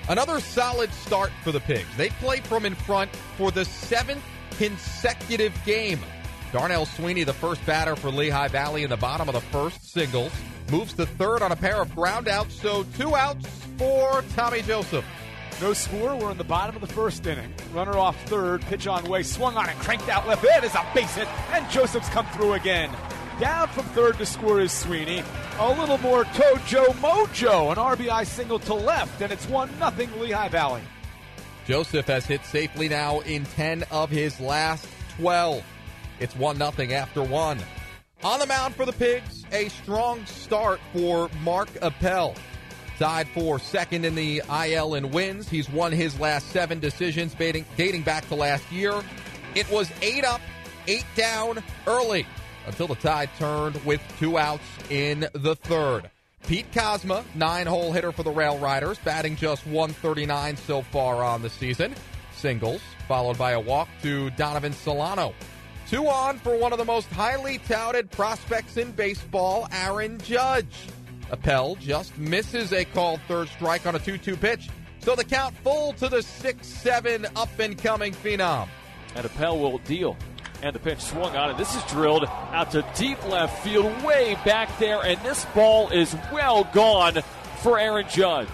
Another solid start for the Pigs. They play from in front for the 7th consecutive game. Darnell Sweeney, the first batter for Lehigh Valley in the bottom of the first, singles. Moves to third on a pair of ground outs, so 2 outs for Tommy Joseph. No score. We're in the bottom of the first inning. Runner off third, pitch on way, swung on and cranked out left. It is a base hit, and Joseph's come through again. Down from third to score is Sweeney. A little more Tojo Mojo, an RBI single to left, and it's 1-0 Lehigh Valley. Joseph has hit safely now in 10 of his last 12. It's 1-0 after 1. On the mound for the Pigs, a strong start for Mark Appel. Tied for second in the IL in wins. He's won his last 7 decisions dating back to last year. It was 8 up, 8 down early until the tide turned with 2 outs in the third. Pete Kozma, 9-hole hitter for the Rail Riders, batting just .139 so far on the season. Singles, followed by a walk to Donovan Solano. 2 on for one of the most highly touted prospects in baseball, Aaron Judge. Appel just misses a called third strike on a 2-2 pitch, so the count full to the 6-7 up-and-coming phenom. And Appel will deal. And the pitch swung on it. This is drilled out to deep left field, way back there, and this ball is well gone for Aaron Judge.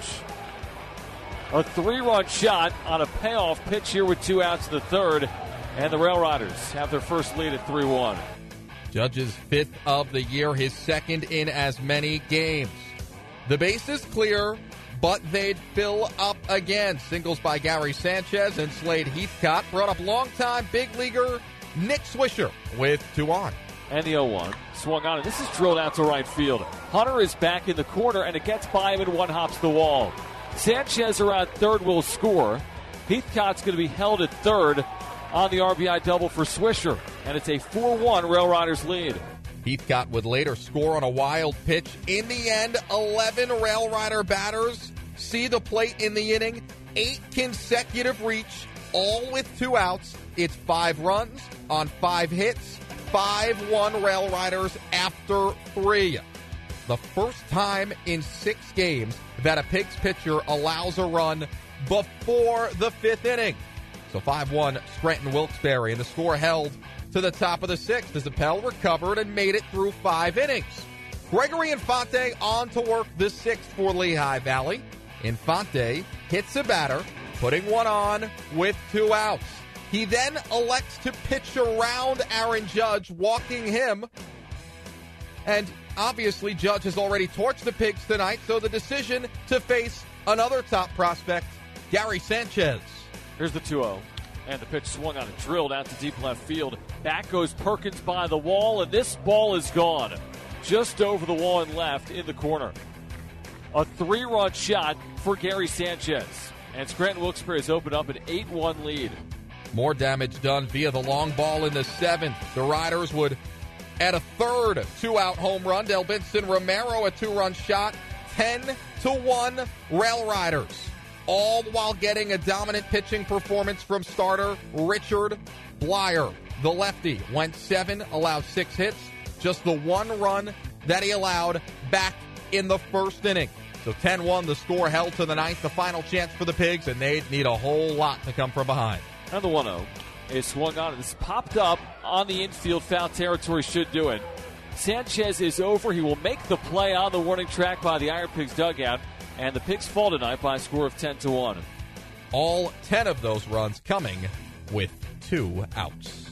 A 3-run shot on a payoff pitch here with 2 outs in the third, and the Rail Riders have their first lead at 3-1. Judge's 5th of the year, his second in as many games. The base is clear, but they'd fill up again. Singles by Gary Sanchez and Slade Heathcott brought up longtime big leaguer Nick Swisher with 2 on. And the 0-1 swung on it. This is drilled out to right field. Hunter is back in the corner, and it gets by him and 1 hops the wall. Sanchez around third will score. Heathcott's going to be held at third on the RBI double for Swisher, and it's a 4-1 Rail Riders lead. Heathcott would later score on a wild pitch. In the end, 11 Rail Rider batters see the plate in the inning. 8 consecutive reach, all with 2 outs. It's 5 runs on 5 hits. 5-1 Rail Riders after 3. The first time in 6 games that a Pigs pitcher allows a run before the 5th inning. So 5-1 Scranton Wilkes-Barre, and the score held to the top of the 6th as Appel recovered and made it through 5 innings. Gregory Infante on to work the 6th for Lehigh Valley. Infante hits a batter, putting 1 on with 2 outs. He then elects to pitch around Aaron Judge, walking him. And obviously Judge has already torched the Pigs tonight, so the decision to face another top prospect, Gary Sanchez. Here's the 2-0, and the pitch swung on and drilled out to deep left field. Back goes Perkins by the wall, and this ball is gone. Just over the wall and left in the corner. A 3-run shot for Gary Sanchez, and Scranton Wilkes-Barre has opened up an 8-1 lead. More damage done via the long ball in the 7th. The Riders would add a third 2-out home run. Delbinson Romero, a 2-run shot. 10-1 Rail Riders. All while getting a dominant pitching performance from starter Richard Blyer. The lefty went 7, allowed 6 hits. Just the 1 run that he allowed back in the first inning. So 10-1, the score held to the 9th. The final chance for the Pigs, and they need a whole lot to come from behind. And the 1-0 is swung on. It's popped up on the infield. Foul territory should do it. Sanchez is over. He will make the play on the warning track by the Iron Pigs dugout. And the Pigs fall tonight by a score of 10-1. All 10 of those runs coming with 2 outs.